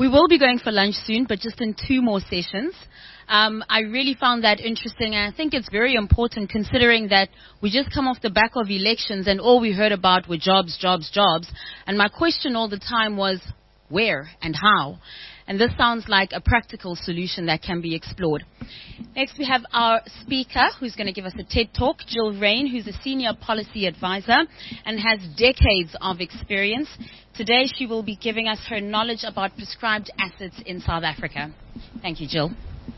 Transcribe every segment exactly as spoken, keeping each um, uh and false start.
We will be going for lunch soon, but just in two more sessions. Um, I really found that interesting, and I think it's very important considering that we just come off the back of elections and all we heard about were jobs, jobs, jobs. And my question all the time was, where and how? And this sounds like a practical solution that can be explored. Next, we have our speaker who's going to give us a TED Talk, Jill Rain, who's a senior policy advisor and has decades of experience. Today, she will be giving us her knowledge about prescribed assets in South Africa. Thank you, Jill.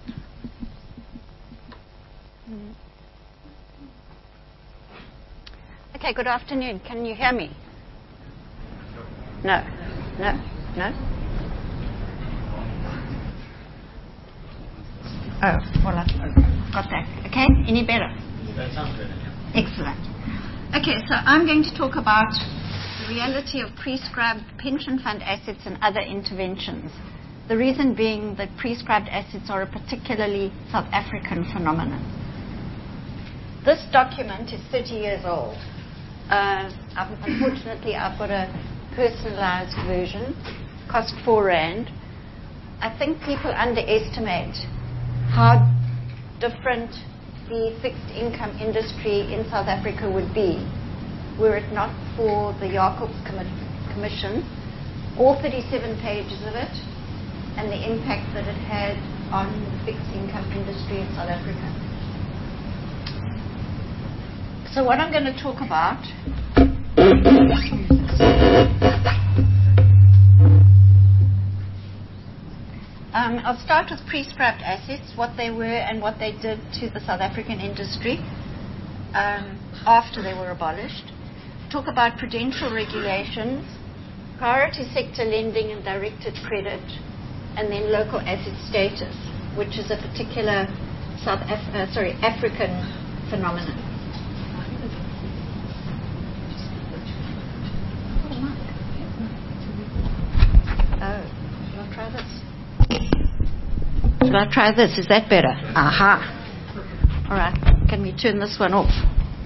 Okay, good afternoon. Can you hear me? No. No? No? Oh, well, I've got that. Okay, any better? That sounds better. Excellent. Okay, so I'm going to talk about the reality of prescribed pension fund assets and other interventions. The reason being that prescribed assets are a particularly South African phenomenon. This document is thirty years old. Uh, I've, unfortunately, I've got a personalized version, cost four rand. I think people underestimate how different the fixed income industry in South Africa would be were it not for the Jacobs Commission, all thirty-seven pages of it, and the impact that it had on the fixed income industry in South Africa. So what I'm going to talk about Um, I'll start with prescribed assets, what they were and what they did to the South African industry um, after they were abolished. Talk about prudential regulations, priority sector lending and directed credit, and then local asset status, which is a particular South Af- uh, sorry, African phenomenon. Oh, I'll try this. Shall I try this? Is that better? Aha. All right. Can we turn this one off?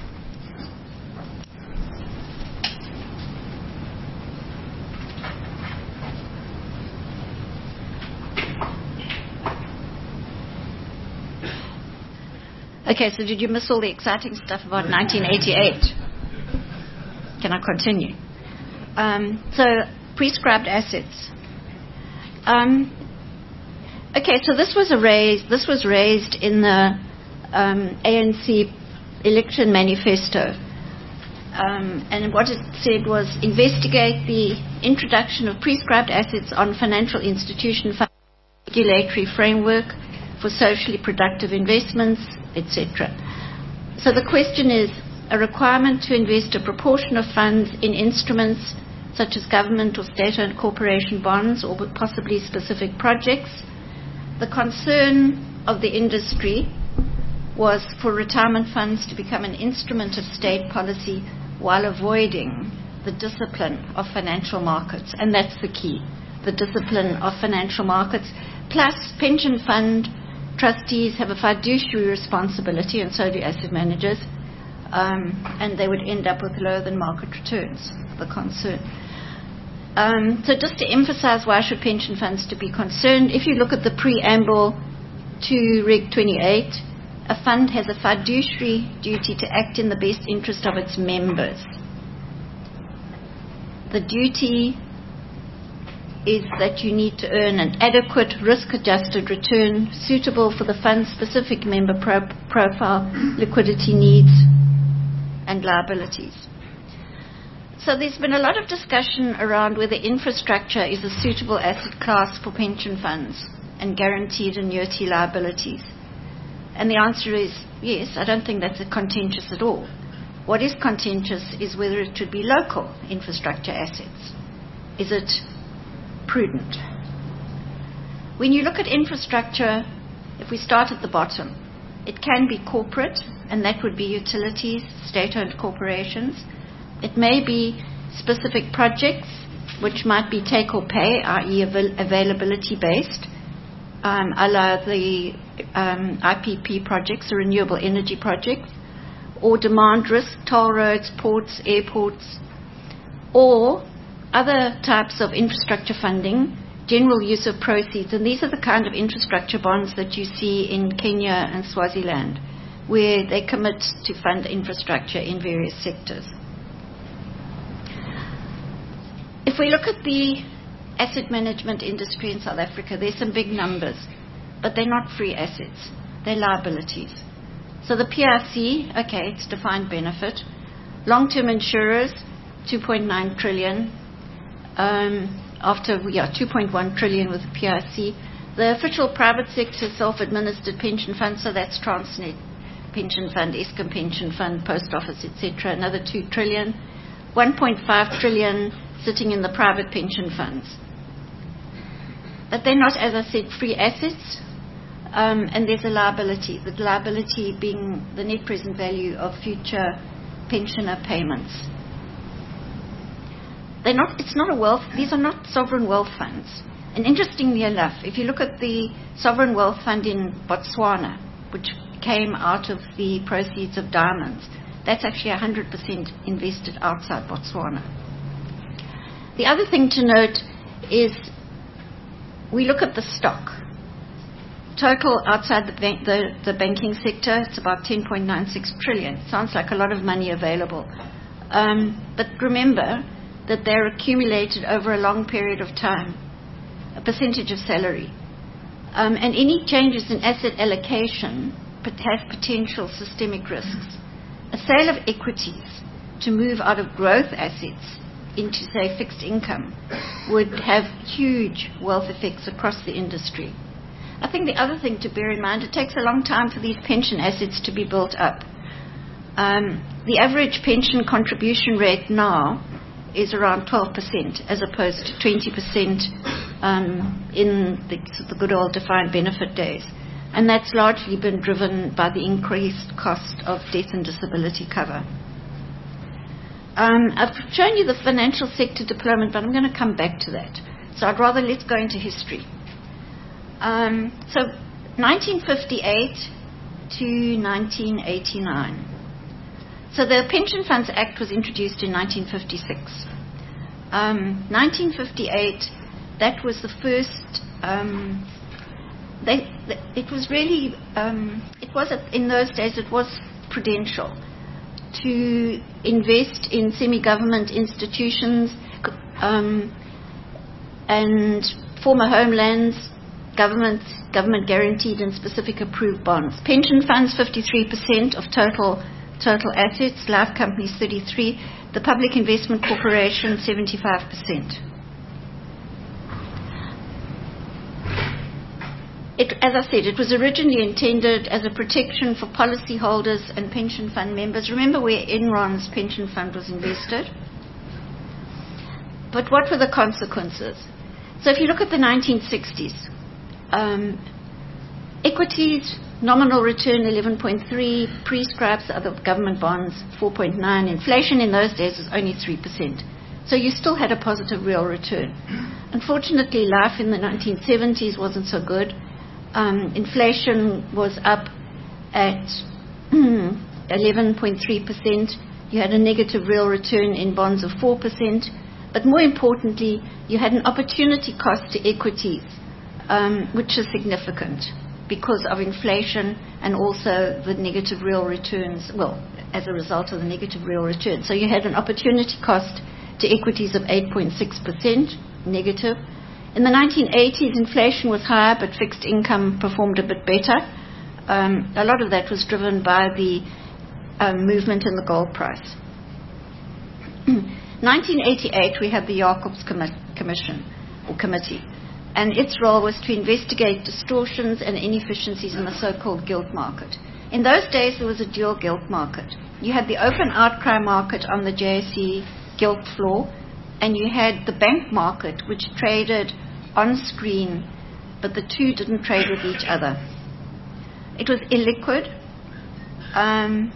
Okay, so did you miss all the exciting stuff about nineteen eighty-eight? Can I continue? Um, so, prescribed assets. Um, Okay, so this was a raised, this was raised in the um, A N C election manifesto. Um, and what it said was investigate the introduction of prescribed assets on financial institution regulatory framework for socially productive investments, et cetera. So the question is a requirement to invest a proportion of funds in instruments such as government or state-owned corporation bonds or possibly specific projects. The concern of the industry was for retirement funds to become an instrument of state policy while avoiding the discipline of financial markets. And that's the key, the discipline of financial markets. Plus, pension fund trustees have a fiduciary responsibility, and so do asset managers, um, and they would end up with lower than market returns, the concern. Um, so just to emphasize why should pension funds to be concerned, if you look at the preamble to Reg twenty-eight, a fund has a fiduciary duty to act in the best interest of its members. The duty is that you need to earn an adequate risk-adjusted return suitable for the fund's specific member pro- profile, liquidity needs, and liabilities. So there's been a lot of discussion around whether infrastructure is a suitable asset class for pension funds and guaranteed annuity liabilities. And the answer is yes, I don't think that's contentious at all. What is contentious is whether it should be local infrastructure assets. Is it prudent? When you look at infrastructure, if we start at the bottom, it can be corporate, and that would be utilities, state-owned corporations. It may be specific projects, which might be take or pay, that is avail- availability based, um, a la the um, I P P projects, or renewable energy projects, or demand risk, toll roads, ports, airports, or other types of infrastructure funding general use of proceeds, and these are the kind of infrastructure bonds that you see in Kenya and Swaziland, where they commit to fund infrastructure in various sectors. If we look at the asset management industry in South Africa, there's some big numbers, but they're not free assets. They're liabilities. So the P I C, okay, it's defined benefit. Long-term insurers, two point nine trillion. Um, after, yeah, two point one trillion with the P I C. The official private sector self-administered pension fund, so that's Transnet Pension Fund, Eskom Pension Fund, Post Office, et cetera, another two trillion. one point five trillion sitting in the private pension funds. But they're not, as I said, free assets, um, and there's a liability, the liability being the net present value of future pensioner payments. They're not, it's not a wealth, these are not sovereign wealth funds. And interestingly enough, if you look at the sovereign wealth fund in Botswana, which came out of the proceeds of diamonds, that's actually one hundred percent invested outside Botswana. The other thing to note is we look at the stock. Total outside the, bank, the, the banking sector, it's about ten point nine six trillion. Sounds like a lot of money available. Um, but remember that they're accumulated over a long period of time, a percentage of salary. Um, and any changes in asset allocation have potential systemic risks. A sale of equities to move out of growth assets into, say, fixed income would have huge wealth effects across the industry. I think the other thing to bear in mind, it takes a long time for these pension assets to be built up. Um, the average pension contribution rate now is around twelve percent as opposed to twenty percent um, in the, the good old defined benefit days. And that's largely been driven by the increased cost of death and disability cover. Um, I've shown you the financial sector deployment, but I'm going to come back to that. So I'd rather let's go into history. Um, so nineteen fifty-eight to nineteen eighty-nine. So the Pension Funds Act was introduced in nineteen fifty-six. Um, nineteen fifty-eight, that was the first, um, they, it was really, um, it was, in those days, it was prudential to invest in semi-government institutions um, and former homelands, government, government guaranteed and specific approved bonds. Pension funds, fifty-three percent of total total assets, life companies thirty-three, the Public Investment Corporation seventy-five percent. It, as I said, it was originally intended as a protection for policyholders and pension fund members. Remember where Enron's pension fund was invested? But what were the consequences? So if you look at the nineteen sixties, um, equities, nominal return eleven point three, prescribes other government bonds four point nine. Inflation in those days was only three percent. So you still had a positive real return. Unfortunately, life in the nineteen seventies wasn't so good. Um, inflation was up at eleven point three percent. You had a negative real return in bonds of four percent. But more importantly, you had an opportunity cost to equities, um, which is significant because of inflation and also the negative real returns, well, as a result of the negative real return. So you had an opportunity cost to equities of eight point six percent negative. In the nineteen eighties, inflation was higher, but fixed income performed a bit better. Um, a lot of that was driven by the um, movement in the gold price. nineteen eighty-eight, we had the Jacobs Commi- Commission, or Committee, and its role was to investigate distortions and inefficiencies in the so-called gilt market. In those days, there was a dual gilt market. You had the open outcry market on the J S E gilt floor, and you had the bank market, which traded on screen, but the two didn't trade with each other. It was illiquid, um,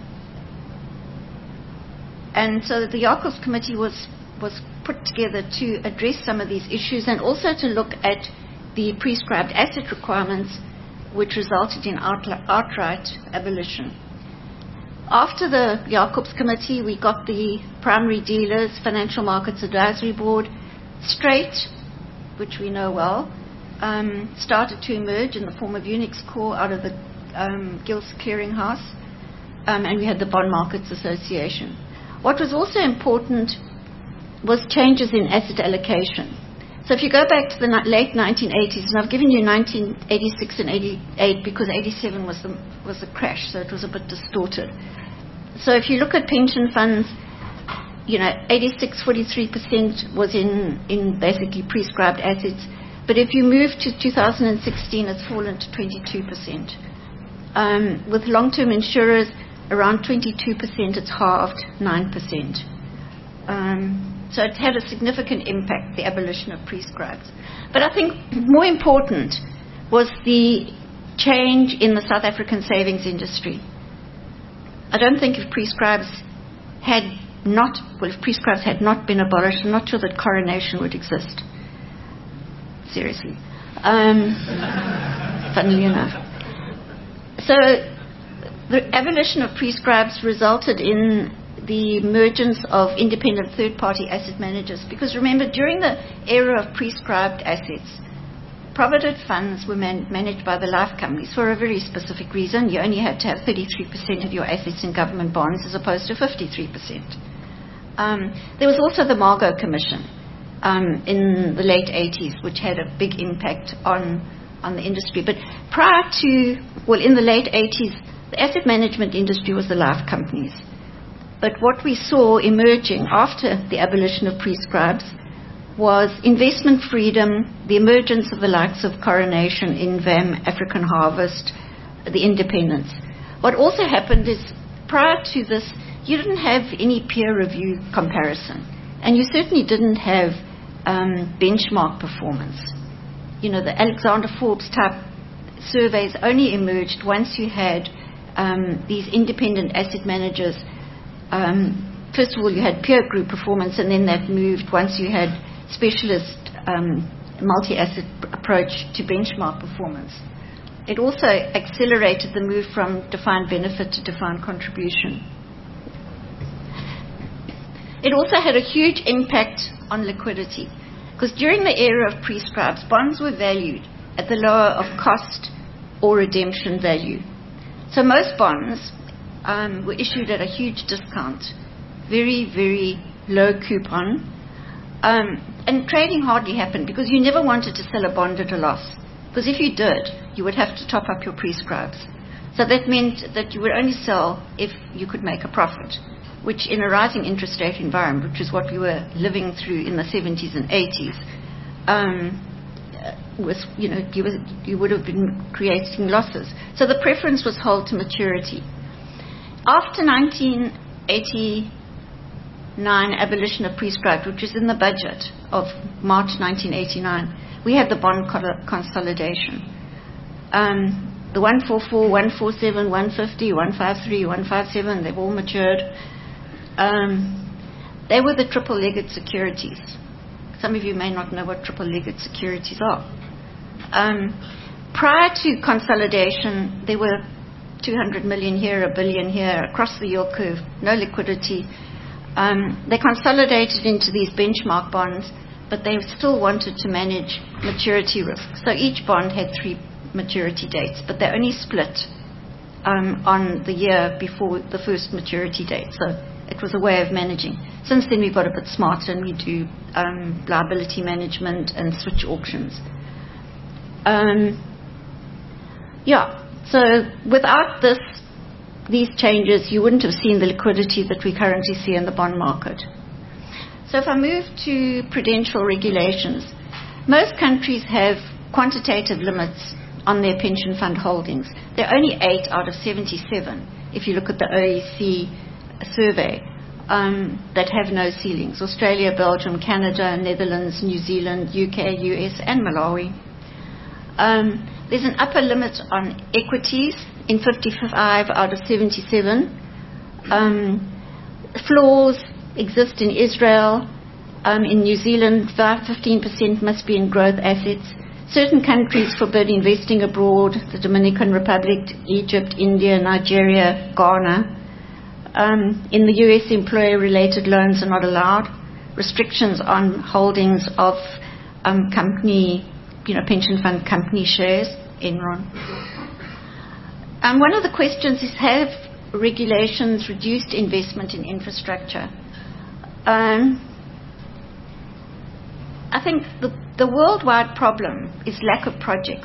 and so the Jacobs Committee was, was put together to address some of these issues and also to look at the prescribed asset requirements, which resulted in outli- outright abolition. After the Jacobs Committee, we got the Primary Dealers Financial Markets Advisory Board straight which we know well, um, started to emerge in the form of Unix Core out of the um, Gilts Clearinghouse, um, and we had the Bond Markets Association. What was also important was changes in asset allocation. So if you go back to the ni- late nineteen eighties, and I've given you nineteen eighty-six and eighty-eight because eighty-seven was the, was the crash, so it was a bit distorted. So if you look at pension funds, you know, eighty-six, forty-three percent was in, in basically prescribed assets. But if you move to two thousand sixteen, it's fallen to twenty-two percent. Um, with long-term insurers, around twenty-two percent, it's halved, nine percent. Um, so it had a significant impact, the abolition of prescribes. But I think more important was the change in the South African savings industry. I don't think if prescribes had not, well, if prescribes had not been abolished, I'm not sure that coronation would exist. Seriously. Um, funnily enough. So the abolition of prescribes resulted in the emergence of independent third-party asset managers. Because remember, during the era of prescribed assets, provident funds were man- managed by the life companies for a very specific reason. You only had to have thirty-three percent of your assets in government bonds as opposed to fifty-three percent. Um, there was also the Margot Commission um, in the late eighties, which had a big impact on, on the industry. But prior to, well, in the late eighties, the asset management industry was the life companies. But what we saw emerging after the abolition of prescribes was investment freedom, the emergence of the likes of Coronation, Invam, African Harvest, the independents. What also happened is, prior to this, you didn't have any peer review comparison. And you certainly didn't have um, benchmark performance. You know, the Alexander Forbes type surveys only emerged once you had um, these independent asset managers. Um, first of all, you had peer group performance, and then that moved once you had specialist um, multi-asset approach to benchmark performance. It also accelerated the move from defined benefit to defined contribution. It also had a huge impact on liquidity, because during the era of prescribes, bonds were valued at the lower of cost or redemption value. So most bonds um, were issued at a huge discount, very, very low coupon. Um, and trading hardly happened because you never wanted to sell a bond at a loss. Because if you did, you would have to top up your prescribes. So that meant that you would only sell if you could make a profit, which in a rising interest rate environment, which is what we were living through in the seventies and eighties, um, was, you know, you, was, you would have been creating losses. So the preference was hold to maturity. After nineteen eighty-nine abolition of prescribed, which is in the budget of March nineteen eighty-nine, we had the bond consolidation. Um, the one forty-four, one forty-seven, one fifty, one fifty-three, one fifty-seven, they've all matured. Um, they were the triple-legged securities. Some of you may not know what triple-legged securities are. Um, prior to consolidation, there were two hundred million here, a billion here, across the yield curve, no liquidity. Um, they consolidated into these benchmark bonds, but they still wanted to manage maturity risk. So each bond had three maturity dates, but they only split um, on the year before the first maturity date. So it was a way of managing. Since then, we got a bit smarter, and we do um, liability management and switch auctions. Um, yeah. So without this, these changes, you wouldn't have seen the liquidity that we currently see in the bond market. So if I move to prudential regulations, most countries have quantitative limits on their pension fund holdings. There are only eight out of seventy-seven, if you look at the O E C survey, um, that have no ceilings. Australia, Belgium, Canada, Netherlands, New Zealand, U K, U S, and Malawi. Um, there's an upper limit on equities in fifty-five out of seventy-seven. Um, floors exist in Israel. Um, in New Zealand, fifteen percent must be in growth assets. Certain countries forbid investing abroad, the Dominican Republic, Egypt, India, Nigeria, Ghana. Um, in the U S, employer-related loans are not allowed. Restrictions on holdings of um, company, you know, pension fund company shares, Enron. Um, one of the questions is, have regulations reduced investment in infrastructure? Um, I think the, the worldwide problem is lack of projects.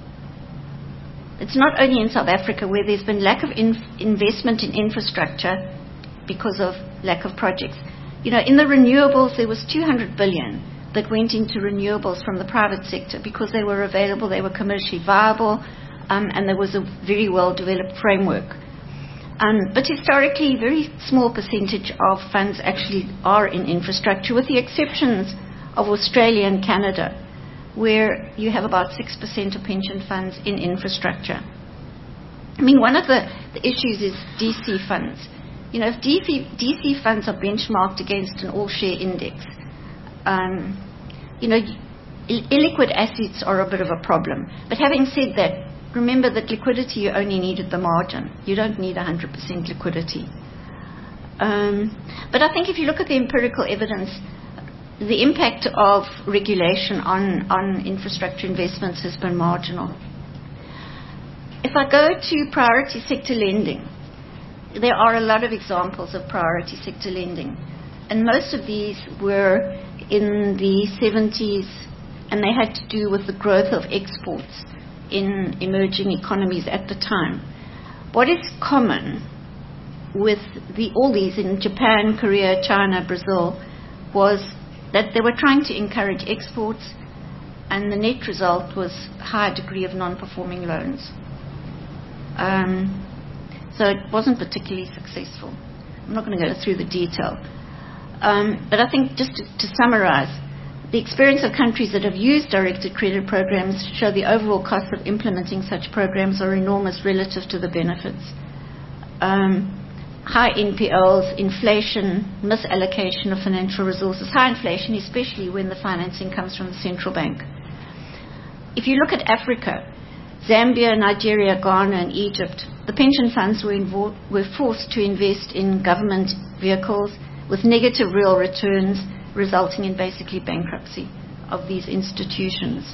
It's not only in South Africa where there's been lack of in, investment in infrastructure because of lack of projects. You know, in the renewables, there was two hundred billion that went into renewables from the private sector because they were available, they were commercially viable, um, and there was a very well-developed framework. Um, but historically, a very small percentage of funds actually are in infrastructure, with the exceptions of Australia and Canada, where you have about six percent of pension funds in infrastructure. I mean, one of the, the issues is D C funds. You know, if D C, D C funds are benchmarked against an all-share index, um, you know, ill- illiquid assets are a bit of a problem. But having said that, remember that liquidity, you only need at the margin. You don't need one hundred percent liquidity. Um, but I think if you look at the empirical evidence, the impact of regulation on, on infrastructure investments has been marginal. If I go to priority sector lending, there are a lot of examples of priority sector lending. And most of these were in the seventies, and they had to do with the growth of exports in emerging economies at the time. What is common with the, all these in Japan, Korea, China, Brazil, was that they were trying to encourage exports, and the net result was a high degree of non-performing loans. Um, so it wasn't particularly successful. I'm not going to go through the detail. Um, but I think just to, to summarize, the experience of countries that have used directed credit programs show the overall costs of implementing such programs are enormous relative to the benefits. Um, high N P Ls, inflation, misallocation of financial resources, high inflation, especially when the financing comes from the central bank. If you look at Africa, Zambia, Nigeria, Ghana, and Egypt, the pension funds were, invo- were forced to invest in government vehicles with negative real returns, resulting in basically bankruptcy of these institutions.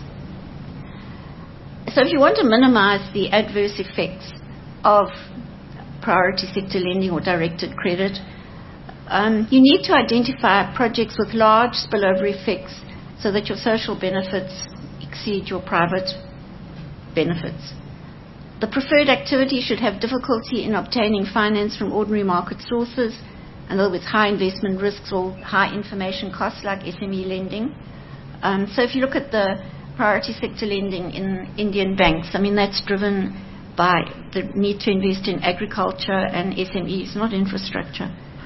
So if you want to minimize the adverse effects of priority sector lending or directed credit, um, you need to identify projects with large spillover effects so that your social benefits exceed your private benefits. The preferred activity should have difficulty in obtaining finance from ordinary market sources, in other words, high investment risks or high information costs like S M E lending. Um, so if you look at the priority sector lending in Indian banks, I mean, that's driven by the need to invest in agriculture and S M Es, not infrastructure.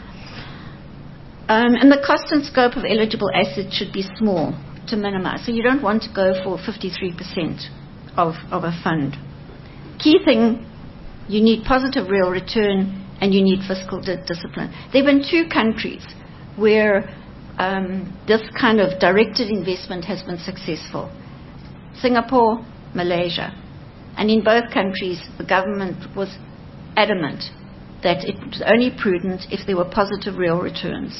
Um, and the cost and scope of eligible assets should be small to minimize. So you don't want to go for fifty-three percent of, of a fund. Key thing, you need positive real return and you need fiscal di- discipline. There have been two countries where um, this kind of directed investment has been successful. Singapore, Malaysia. And in both countries, the government was adamant that it was only prudent if there were positive real returns.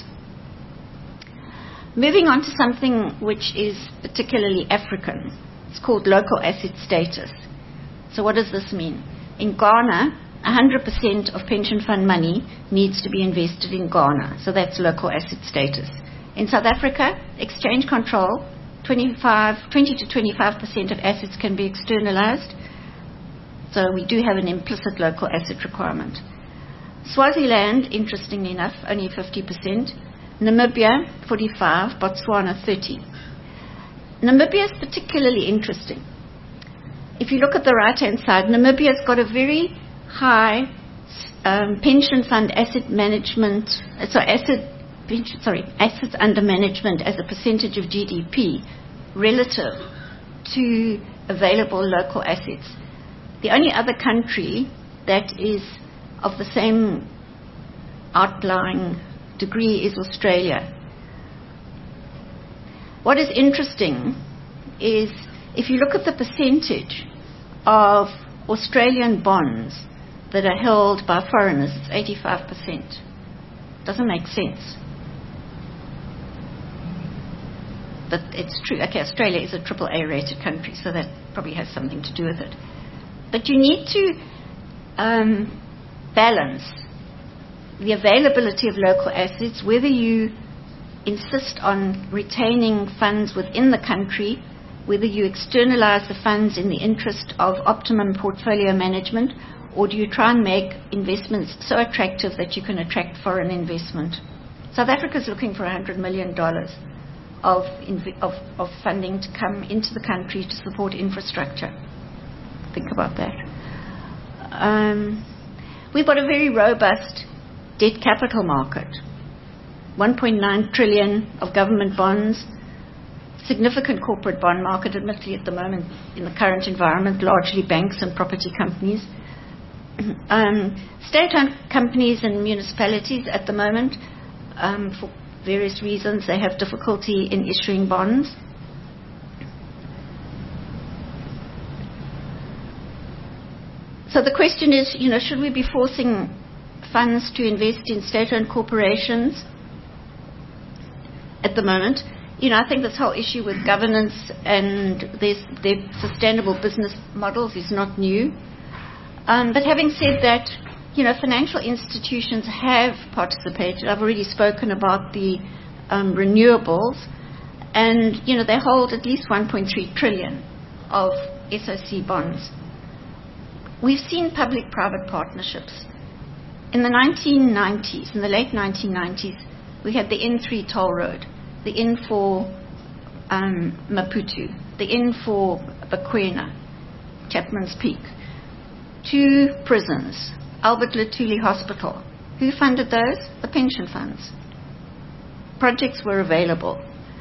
Moving on to something which is particularly African. It's called local asset status. So what does this mean? In Ghana, one hundred percent of pension fund money needs to be invested in Ghana. So that's local asset status. In South Africa, exchange control, twenty-five, twenty to twenty-five percent of assets can be externalized. So we do have an implicit local asset requirement. Swaziland, interestingly enough, only fifty percent. Namibia, forty-five, Botswana, thirty. Namibia is particularly interesting. If you look at the right-hand side, Namibia's got a very high um, pension fund asset management, uh, sorry, asset, pension, sorry, assets under management as a percentage of G D P relative to available local assets. The only other country that is of the same outlying degree is Australia. What is interesting is if you look at the percentage of Australian bonds that are held by foreigners, it's eighty-five percent. Doesn't make sense. that it's true. Okay, Australia is a triple A rated country, so that probably has something to do with it. But you need to um, balance the availability of local assets, whether you insist on retaining funds within the country, whether you externalize the funds in the interest of optimum portfolio management, or do you try and make investments so attractive that you can attract foreign investment. South Africa is looking for one hundred million dollars of, of, of funding to come into the country to support infrastructure. Think about that. Um, we've got a very robust debt capital market. one point nine trillion of government bonds, significant corporate bond market, admittedly at the moment in the current environment, largely banks and property companies. Um, state-owned companies and municipalities at the moment, um, for various reasons, they have difficulty in issuing bonds. So the question is, you know, should we be forcing funds to invest in state-owned corporations at the moment? You know, I think this whole issue with governance and their sustainable business models is not new. Um, but having said that, you know, financial institutions have participated. I've already spoken about the um, renewables, and, you know, they hold at least one point three trillion of S O C bonds. We've seen public-private partnerships. In the nineteen nineties, in the late nineteen nineties, we had the N three toll road, the N for um, Maputo, the N for Bakwena, Chapman's Peak, two prisons, Albert Lutuli Hospital. Who funded those? The pension funds. Projects were available.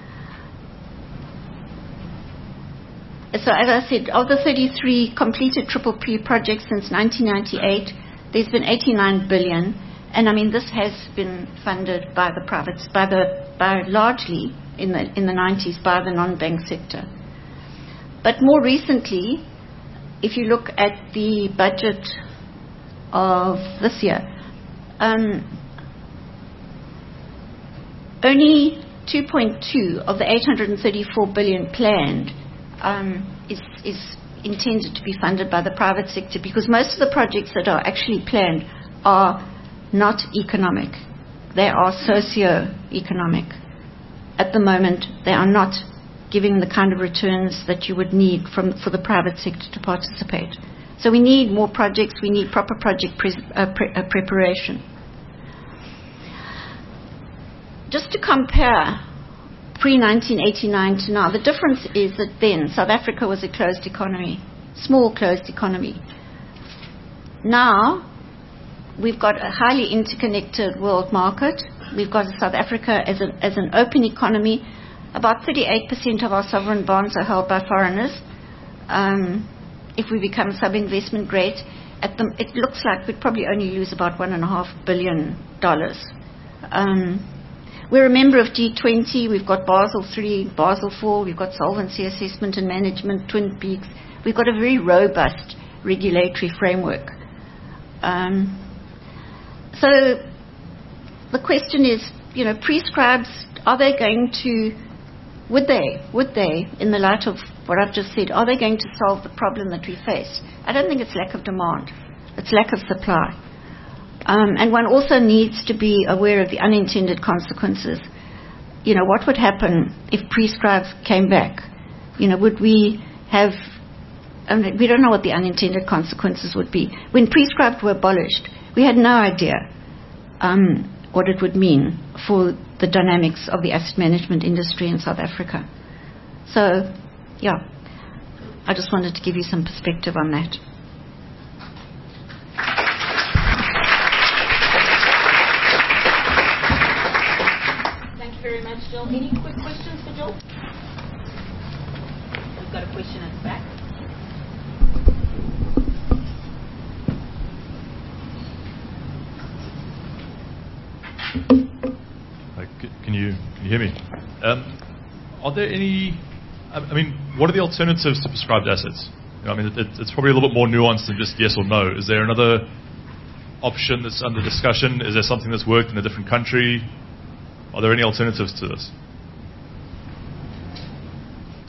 So as I said, of the thirty-three completed triple P projects since nineteen ninety-eight, there's been eighty-nine billion, and I mean this has been funded by the privates, by the by largely in the in the nineties by the non-bank sector. But more recently, if you look at the budget of this year, um, only two point two of the eight hundred thirty-four billion planned um, is is intended to be funded by the private sector, because most of the projects that are actually planned are not economic. They are socio-economic. At the moment, they are not giving the kind of returns that you would need from for the private sector to participate. So we need more projects. We need proper project pre- uh, pre- uh, preparation. Just to compare pre nineteen eighty-nine to now, the difference is that then South Africa was a closed economy, small closed economy. Now we've got a highly interconnected world market. We've got South Africa as, a, as an open economy. About thirty-eight percent of our sovereign bonds are held by foreigners. Um, if we become sub-investment grade, at the, it looks like we'd probably only lose about one and a half billion dollars. Um, we're a member of G twenty. We've got Basel three, Basel four. We've got solvency assessment and management, Twin Peaks. We've got a very robust regulatory framework. Um, so the question is, you know, prescribes, are they going to, would they, would they, in the light of what I've just said, are they going to solve the problem that we face? I don't think it's lack of demand. It's lack of supply. Um, and one also needs to be aware of the unintended consequences. You know, what would happen if prescribes came back? You know, would we have, I mean, we don't know what the unintended consequences would be. When prescribes were abolished, we had no idea um, what it would mean for the dynamics of the asset management industry in South Africa. So, yeah, I just wanted to give you some perspective on that. Thank you very much, Jill. Any quick questions for Jill? We've got a question at the back. Can you, can you hear me? Um, are there any, I mean, what are the alternatives to prescribed assets? You know, I mean, it, it's probably a little bit more nuanced than just yes or no. Is there another option that's under discussion? Is there something that's worked in a different country? Are there any alternatives to this?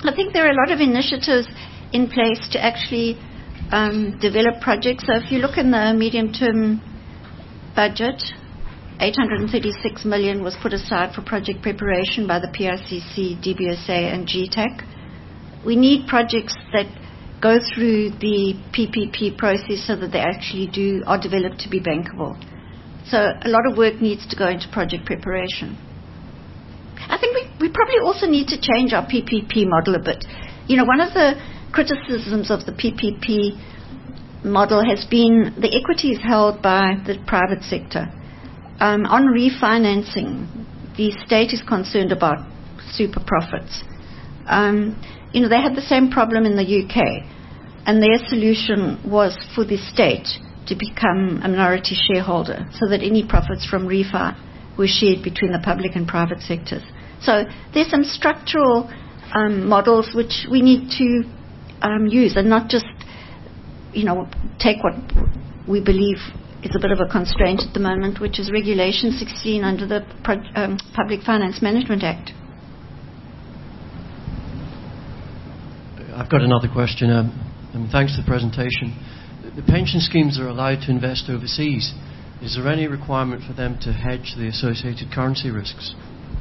I think there are a lot of initiatives in place to actually um, develop projects. So if you look in the medium-term budget, eight hundred thirty-six million dollars was put aside for project preparation by the P I C C, D B S A and G TAC. We need projects that go through the P P P process so that they actually do are developed to be bankable. So a lot of work needs to go into project preparation. I think we, we probably also need to change our P P P model a bit. You know, one of the criticisms of the P P P model has been the equity is held by the private sector. Um, on refinancing, the state is concerned about super profits. Um, you know, they had the same problem in the U K, and their solution was for the state to become a minority shareholder so that any profits from refi were shared between the public and private sectors. So there's some structural um, models which we need to um, use and not just, you know, take what we believe is a bit of a constraint at the moment, which is Regulation sixteen under the Pro- um, Public Finance Management Act. I've got another question. Um, and thanks for the presentation. The pension schemes are allowed to invest overseas. Is there any requirement for them to hedge the associated currency risks?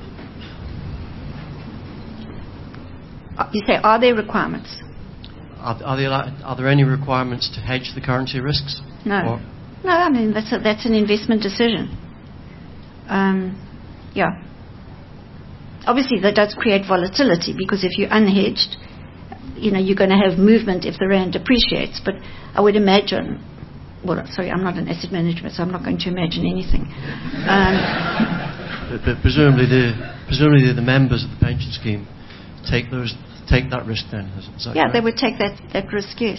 Uh, you say, are there requirements? Are, are, they allowed, are there any requirements to hedge the currency risks? No. Or No, I mean, that's, a, that's an investment decision. Um, yeah. Obviously, that does create volatility because if you're unhedged, you know, you're going to have movement if the rand depreciates. But I would imagine, well, sorry, I'm not an asset manager, so I'm not going to imagine anything. Um, but, but presumably, the presumably the members of the pension scheme take those take that risk then. Is, is that yeah, correct? they would take that, that risk, yes.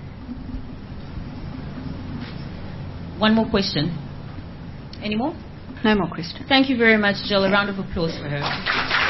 One more question. Any more? No more questions. Thank you very much, Jill. A round of applause for her.